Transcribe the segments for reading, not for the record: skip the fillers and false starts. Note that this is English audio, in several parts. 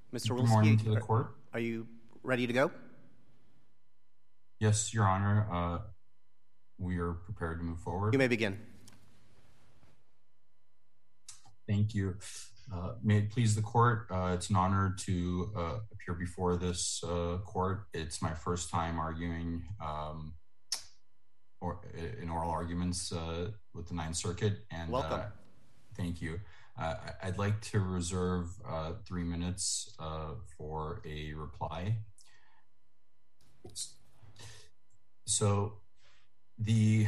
Mr. Good morning to the Wolski, court. are you ready to go? Yes, Your Honor. We are prepared to move forward. You may begin. Thank you. May it please the court, it's an honor to appear before this court. It's my first time arguing in oral arguments with the Ninth Circuit. And welcome. Thank you. I'd like to reserve 3 minutes for a reply. So the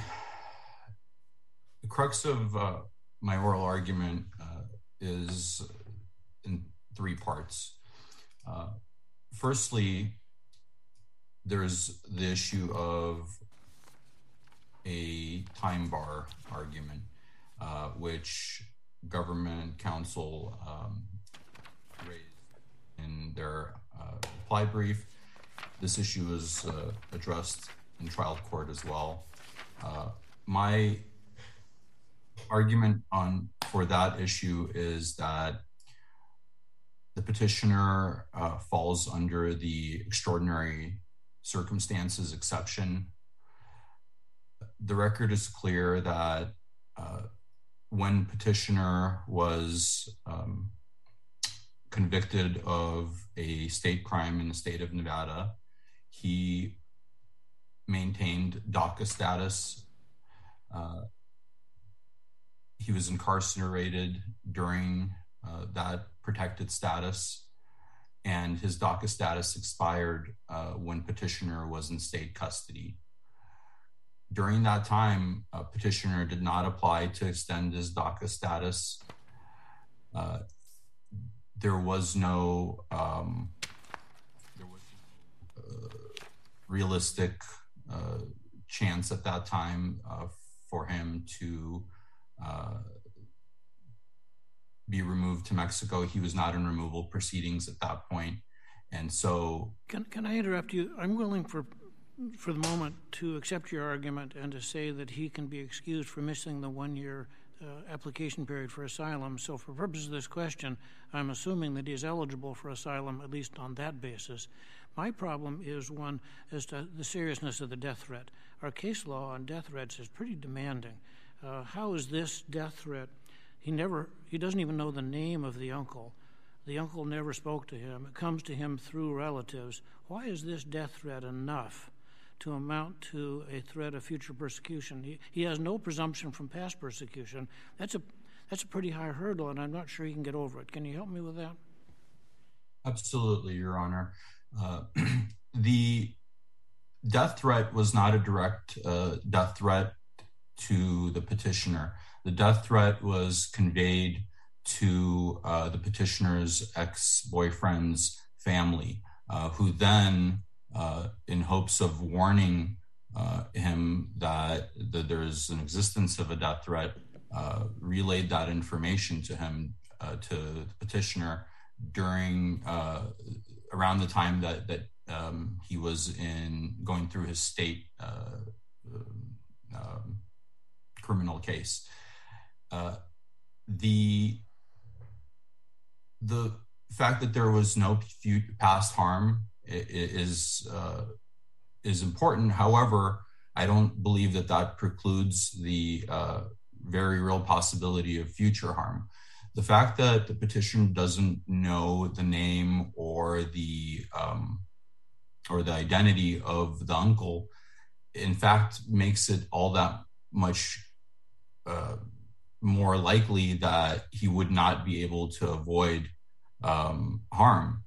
crux of my oral argument is in 3 parts. Firstly, there's the issue of a time bar argument, which government counsel raised in their reply brief. This issue was addressed in trial court as well. My argument for that issue is that the petitioner falls under the extraordinary circumstances exception. The record is clear that when petitioner was convicted of a state crime in the state of Nevada, he maintained DACA status. He was incarcerated during that protected status, and his DACA status expired when petitioner was in state custody. During that time, petitioner did not apply to extend his DACA status. There was no realistic chance at that time for him to be removed to Mexico. He was not in removal proceedings at that point. And so... Can I interrupt you? I'm willing for the moment to accept your argument and to say that he can be excused for missing the 1-year application period for asylum. So for purposes of this question, I'm assuming that he is eligible for asylum, at least on that basis. My problem is one as to the seriousness of the death threat. Our case law on death threats is pretty demanding. How is this death threat? He doesn't even know the name of the uncle. The uncle never spoke to him. It comes to him through relatives. Why is this death threat enough to amount to a threat of future persecution? He has no presumption from past persecution. That's a pretty high hurdle, and I'm not sure he can get over it. Can you help me with that? Absolutely, Your Honor. The death threat was not a direct death threat to the petitioner. The death threat was conveyed to the petitioner's ex-boyfriend's family, who then, in hopes of warning him that there's an existence of a death threat, relayed that information to him, to the petitioner, during around the time that he was going through his state criminal case. The fact that there was no past harm is important. However, I don't believe that precludes the very real possibility of future harm. The fact that the petitioner doesn't know the name or the identity of the uncle, in fact, makes it all that much more likely that he would not be able to avoid harm.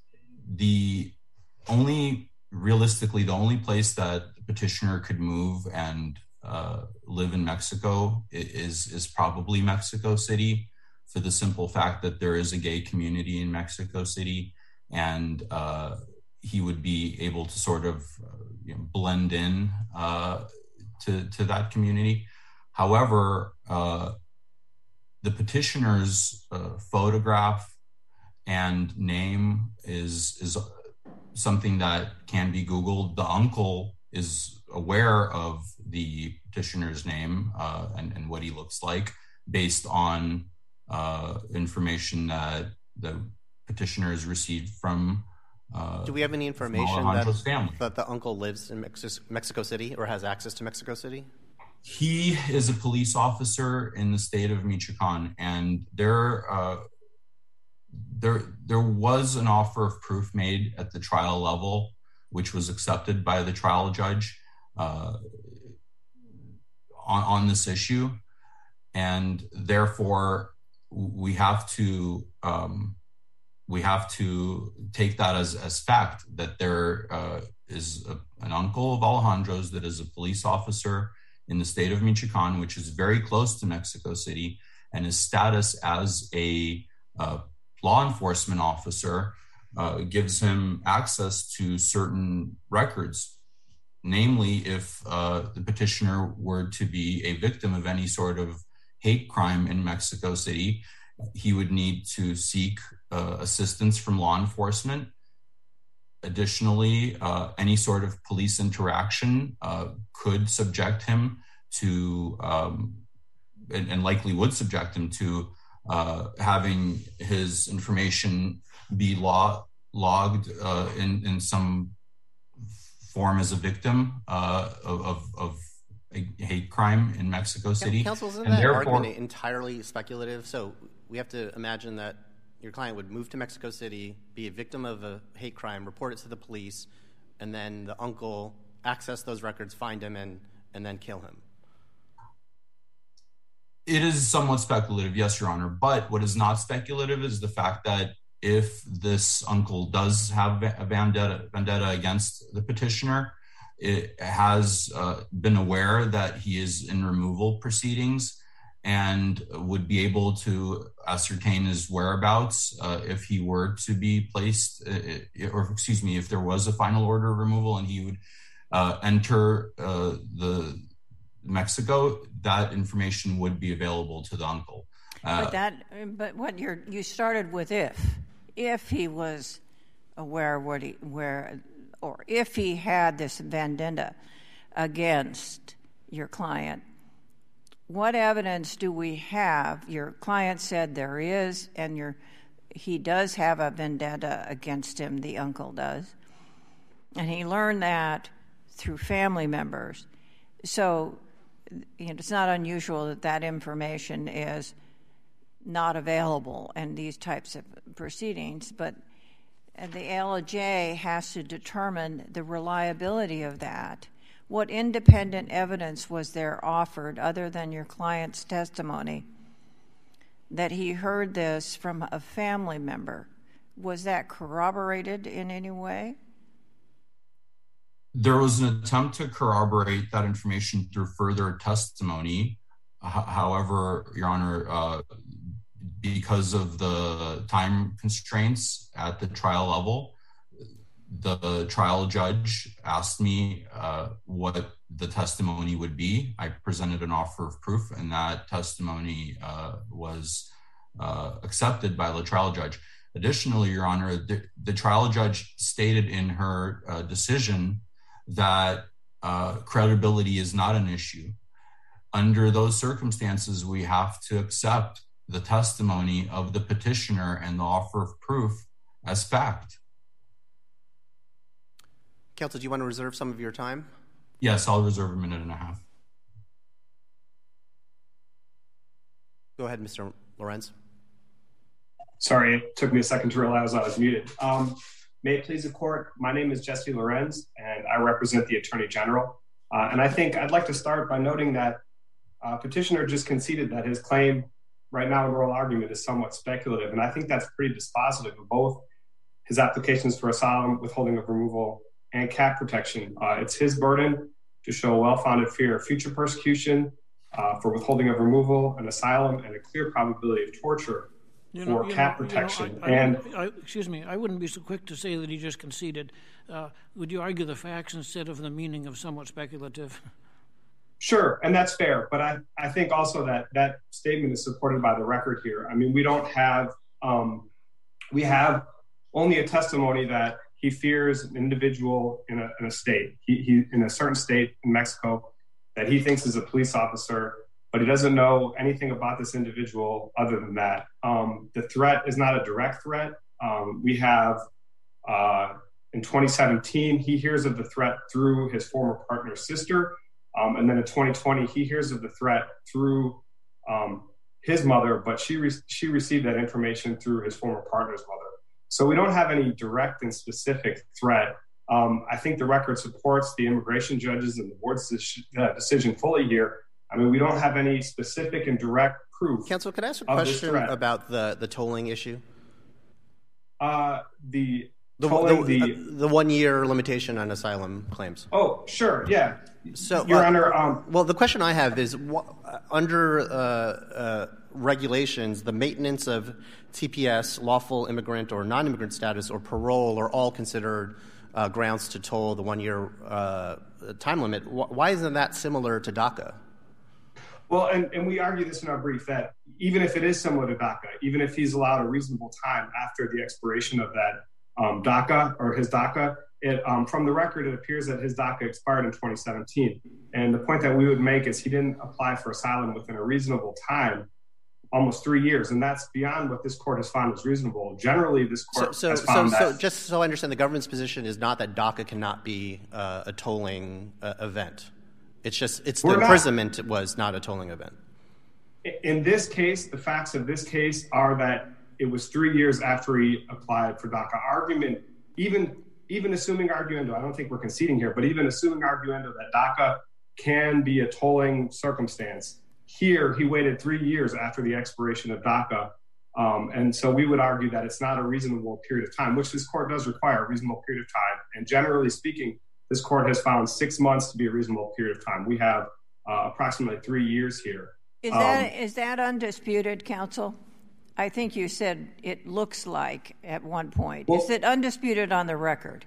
Realistically, the only place that the petitioner could move and live in Mexico is probably Mexico City, for the simple fact that there is a gay community in Mexico City, and he would be able to sort of blend in to that community. However, the petitioner's photograph and name is something that can be Googled. The uncle is aware of the petitioner's name and what he looks like, based on information that the petitioner has received from do we have any information that the uncle lives in Mexico City or has access to Mexico City? He is a police officer in the state of Michoacan, and there was an offer of proof made at the trial level, which was accepted by the trial judge on this issue, and therefore we have to take that as fact that there is an uncle of Alejandro's that is a police officer in the state of Michoacan, which is very close to Mexico City, and his status as a law enforcement officer gives him access to certain records. Namely, if the petitioner were to be a victim of any sort of hate crime in Mexico City, he would need to seek assistance from law enforcement. Additionally, any sort of police interaction could subject him to, and likely would subject him to, having his information be logged in some form as a victim of a hate crime in Mexico City. Counsel, isn't that argument entirely speculative? So we have to imagine that your client would move to Mexico City, be a victim of a hate crime, report it to the police, and then the uncle access those records, find him, and then kill him. It is somewhat speculative, yes, Your Honor. But what is not speculative is the fact that if this uncle does have a vendetta against the petitioner, it has been aware that he is in removal proceedings and would be able to ascertain his whereabouts if he were to be placed, if there was a final order of removal and he would enter the Mexico, that information would be available to the uncle. But what you started with if he was aware or if he had this vendetta against your client, what evidence do we have? Your client said there is, and he does have a vendetta against him, the uncle does. And he learned that through family members. So it's not unusual that information is not available in these types of proceedings, but the ALJ has to determine the reliability of that. What independent evidence was there offered other than your client's testimony that he heard this from a family member? Was that corroborated in any way? There was an attempt to corroborate that information through further testimony. However, Your Honor, because of the time constraints at the trial level, the trial judge asked me what the testimony would be. I presented an offer of proof, and that testimony was accepted by the trial judge. Additionally, Your Honor, the trial judge stated in her decision that credibility is not an issue. Under those circumstances, we have to accept the testimony of the petitioner and the offer of proof as fact. Counsel, do you want to reserve some of your time? Yes, I'll reserve a minute and a half. Go ahead, Mr. Lorenz. Sorry, it took me a second to realize I was muted. May it please the court, my name is Jesse Lorenz, and I represent the Attorney General. And I think I'd like to start by noting that petitioner just conceded that his claim right now in oral argument is somewhat speculative. And I think that's pretty dispositive of both his applications for asylum, withholding of removal, and CAT protection. It's his burden to show a well-founded fear of future persecution for withholding of removal and asylum, and a clear probability of torture for CAT protection. Excuse me, I wouldn't be so quick to say that he just conceded. Would you argue the facts instead of the meaning of somewhat speculative? Sure, and that's fair. But I think also that statement is supported by the record here. I mean, we have only a testimony that he fears an individual in a state, he in a certain state in Mexico that he thinks is a police officer, but he doesn't know anything about this individual other than that. The threat is not a direct threat. we have in 2017, he hears of the threat through his former partner's sister. And then in 2020, he hears of the threat through his mother, but she received that information through his former partner's mother. So we don't have any direct and specific threat. I think the record supports the immigration judges and the board's decision fully here. I mean, we don't have any specific and direct proof. Counsel, could I ask a question about the tolling issue? The 1 year limitation on asylum claims. Oh, sure, yeah. So, Your Honor, well, the question I have is, under regulations, the maintenance of TPS, lawful immigrant or non-immigrant status, or parole are all considered grounds to toll the 1 year time limit. Why isn't that similar to DACA? Well, and we argue this in our brief that even if it is similar to DACA, even if he's allowed a reasonable time after the expiration of that DACA or his DACA, from the record, it appears that his DACA expired in 2017. And the point that we would make is he didn't apply for asylum within a reasonable time, almost 3 years. And that's beyond what this court has found is reasonable. Generally, this court has found that. So just so I understand, the government's position is not that DACA cannot be a tolling event. It's just the imprisonment was not a tolling event. In this case, the facts of this case are that it was 3 years after he applied for DACA. Argument, even assuming arguendo, I don't think we're conceding here, but even assuming arguendo that DACA can be a tolling circumstance, here he waited 3 years after the expiration of DACA. And so we would argue that it's not a reasonable period of time, which this court does require a reasonable period of time. And generally speaking, this court has found 6 months to be a reasonable period of time. We have approximately 3 years here. Is that undisputed, counsel? I think you said it looks like at one point. Well, is it undisputed on the record?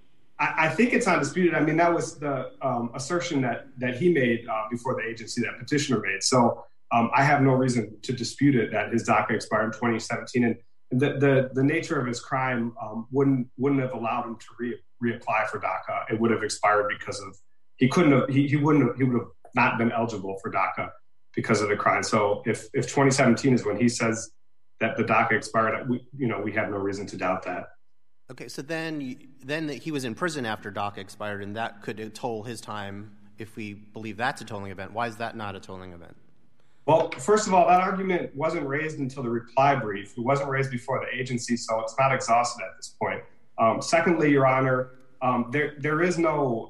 I think it's undisputed. I mean, that was the assertion that he made before the agency, that petitioner made. So I have no reason to dispute it that his DACA expired in 2017. And the nature of his crime wouldn't have allowed him to reapply for DACA. It would have expired because of he would have not been eligible for DACA because of the crime. So if 2017 is when he says that the DACA expired, we have no reason to doubt that. Okay, so then he was in prison after DACA expired, and that could toll his time if we believe that's a tolling event. Why is that not a tolling event? Well, first of all, that argument wasn't raised until the reply brief. It wasn't raised before the agency, so it's not exhausted at this point. Secondly, Your Honor, there's no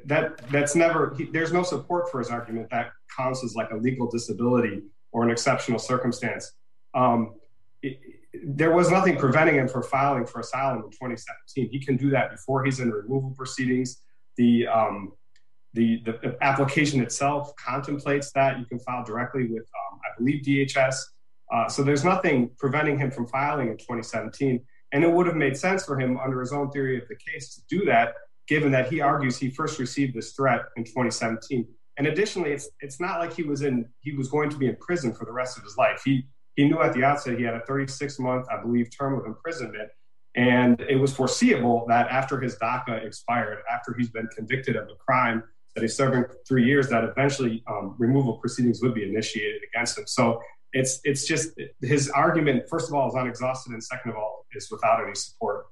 support for his argument that counts as like a legal disability or an exceptional circumstance. There was nothing preventing him from filing for asylum in 2017. He can do that before he's in removal proceedings. The application itself contemplates that. You can file directly with, I believe, DHS. So there's nothing preventing him from filing in 2017. And it would have made sense for him under his own theory of the case to do that, given that he argues he first received this threat in 2017. And additionally, it's not like he was going to be in prison for the rest of his life. He knew at the outset he had a 36-month, I believe, term of imprisonment. And it was foreseeable that after his DACA expired, after he's been convicted of a crime that he's serving 3 years, that eventually removal proceedings would be initiated against him. So it's just his argument, first of all, is unexhausted, and second of all, is without any support.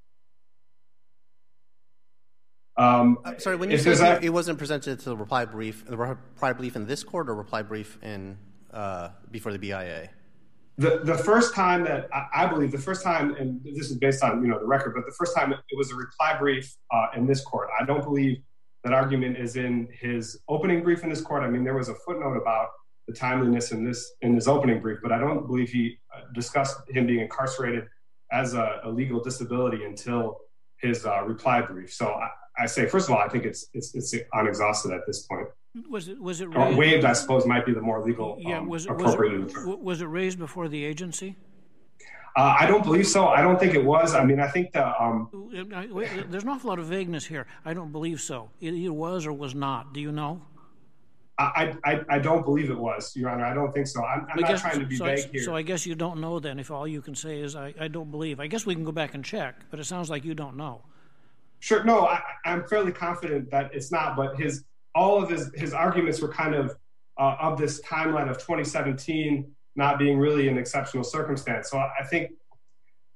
Sorry, when you said it wasn't presented to the reply brief in this court or reply brief in before the BIA? The first time that I believe, and this is based on the record, but the first time it was a reply brief in this court. I don't believe that argument is in his opening brief in this court. I mean, there was a footnote about the timeliness in his opening brief, but I don't believe he discussed him being incarcerated as a legal disability until his reply brief. So I say, first of all, I think it's unexhausted at this point. Was it raised? Or waived, I suppose, might be the more legal appropriate term. Was it raised before the agency? I don't believe so. I don't think it was. I mean, I think there's an awful lot of vagueness here. I don't believe so. It either was or was not. Do you know? I don't believe it was, Your Honor. I don't think so. I'm not trying to be vague here. So I guess you don't know then, if all you can say is I don't believe. I guess we can go back and check, but it sounds like you don't know. Sure. No, I'm fairly confident that it's not, but all of his arguments were kind of this timeline of 2017 not being really an exceptional circumstance. So I think,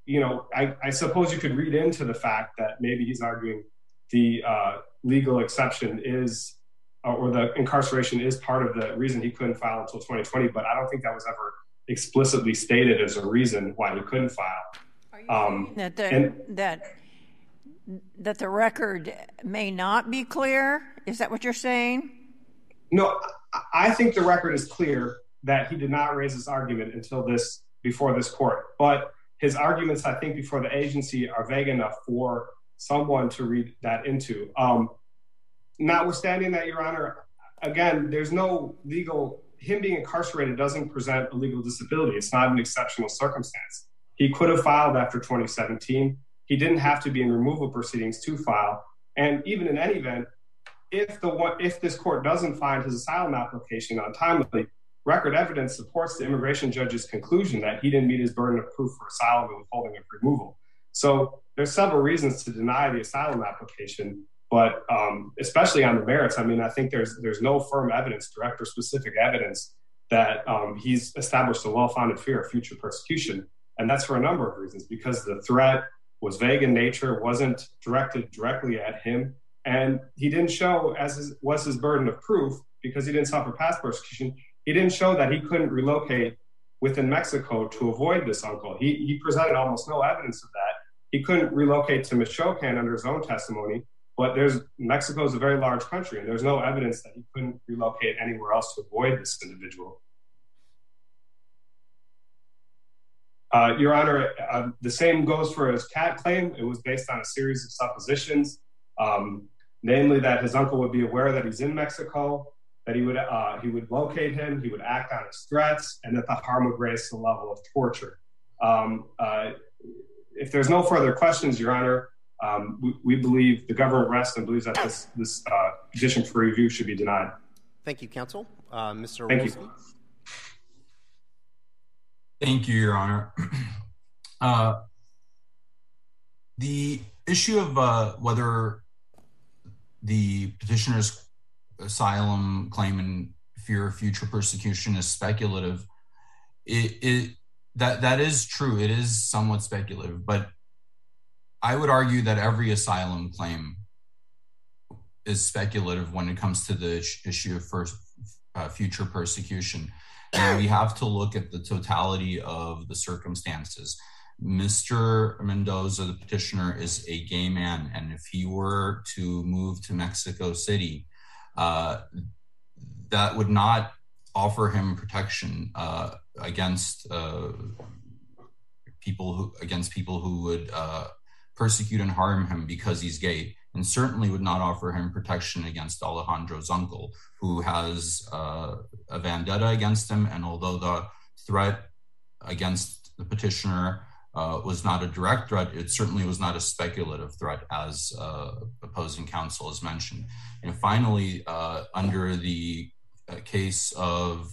I suppose you could read into the fact that maybe he's arguing the legal exception is, or the incarceration is part of the reason he couldn't file until 2020, but I don't think that was ever explicitly stated as a reason why he couldn't file. Are you saying that the record may not be clear? Is that what you're saying? No, I think the record is clear that he did not raise this argument before this court, but his arguments, I think, before the agency are vague enough for someone to read that into. Notwithstanding that, Your Honor, again, there's no him being incarcerated doesn't present a legal disability. It's not an exceptional circumstance. He could have filed after 2017. He didn't have to be in removal proceedings to file. And even in any event, if this court doesn't find his asylum application untimely, record evidence supports the immigration judge's conclusion that he didn't meet his burden of proof for asylum and withholding of removal. So there's several reasons to deny the asylum application, but especially on the merits, I think there's no firm evidence, direct or specific evidence, that he's established a well-founded fear of future persecution. And that's for a number of reasons, because the threat was vague in nature, wasn't directed directly at him, and he didn't show, as was his burden of proof, because he didn't suffer past persecution, he didn't show that he couldn't relocate within Mexico to avoid this uncle. He presented almost no evidence of that. He couldn't relocate to Michoacan under his own testimony, but Mexico is a very large country, and there's no evidence that he couldn't relocate anywhere else to avoid this individual. Your Honor, the same goes for his CAT claim. It was based on a series of suppositions, namely that his uncle would be aware that he's in Mexico, that he would locate him, he would act on his threats, and that the harm would raise the level of torture. If there's no further questions, Your Honor, we believe the government rests and believes that this petition for review should be denied. Thank you, counsel. Mr. Thank Wolski. you. Thank you, Your Honor. The issue of whether the petitioner's asylum claim and fear of future persecution is speculative, that is true. It is somewhat speculative, but I would argue that every asylum claim is speculative when it comes to the issue of future persecution. And we have to look at the totality of the circumstances. Mr. Mendoza, the petitioner, is a gay man, and if he were to move to Mexico City, that would not offer him protection against people who would persecute and harm him because he's gay, and certainly would not offer him protection against Alejandro's uncle, who has a vendetta against him. And although the threat against the petitioner was not a direct threat, it certainly was not a speculative threat, as opposing counsel has mentioned. And finally, under the case of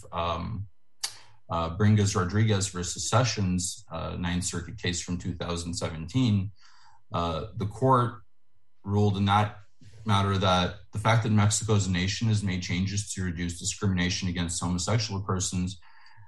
Bringas-Rodriguez versus Sessions, Ninth Circuit case from 2017, the court ruled in that matter that the fact that Mexico as a nation has made changes to reduce discrimination against homosexual persons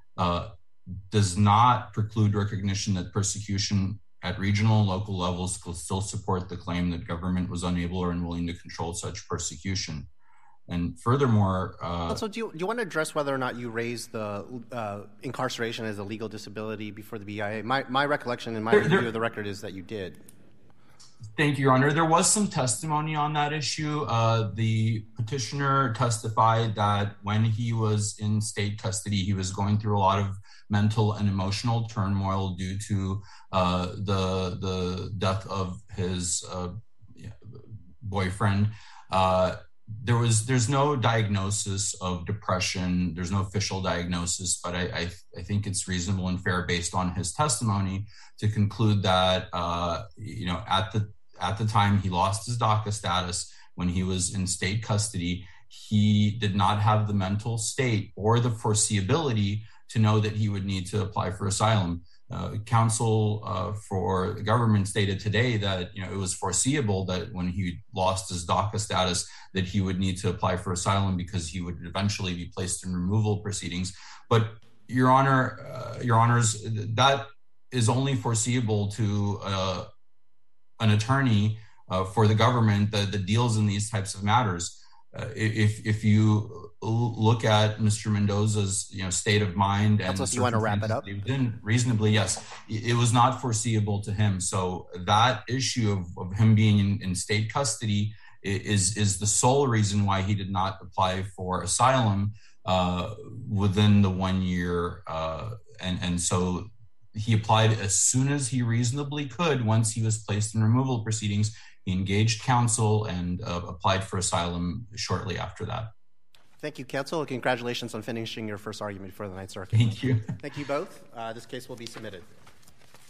does not preclude recognition that persecution at regional and local levels could still support the claim that government was unable or unwilling to control such persecution. And furthermore... So do you want to address whether or not you raised the incarceration as a legal disability before the BIA? My recollection and my review of the record is that you did. Thank you, Your Honor. There was some testimony on that issue. The petitioner testified that when he was in state custody, he was going through a lot of mental and emotional turmoil due to the death of his boyfriend. There's no diagnosis of depression. There's no official diagnosis, but I think it's reasonable and fair based on his testimony to conclude that, at the time he lost his DACA status, when he was in state custody, he did not have the mental state or the foreseeability to know that he would need to apply for asylum. Counsel for the government stated today that it was foreseeable that when he lost his DACA status that he would need to apply for asylum because he would eventually be placed in removal proceedings. But Your Honors, that is only foreseeable to an attorney for the government that deals in these types of matters. If you look at Mr. Mendoza's state of mind and Counsel, you want to wrap it up? Reasonably, yes, it was not foreseeable to him. So that issue of him being in state custody is the sole reason why he did not apply for asylum within the 1 year, and so he applied as soon as he reasonably could. Once he was placed in removal proceedings, he engaged counsel and applied for asylum shortly after that. Thank you, counsel. Congratulations on finishing your first argument for the Ninth Circuit. Thank you. Thank you both. This case will be submitted.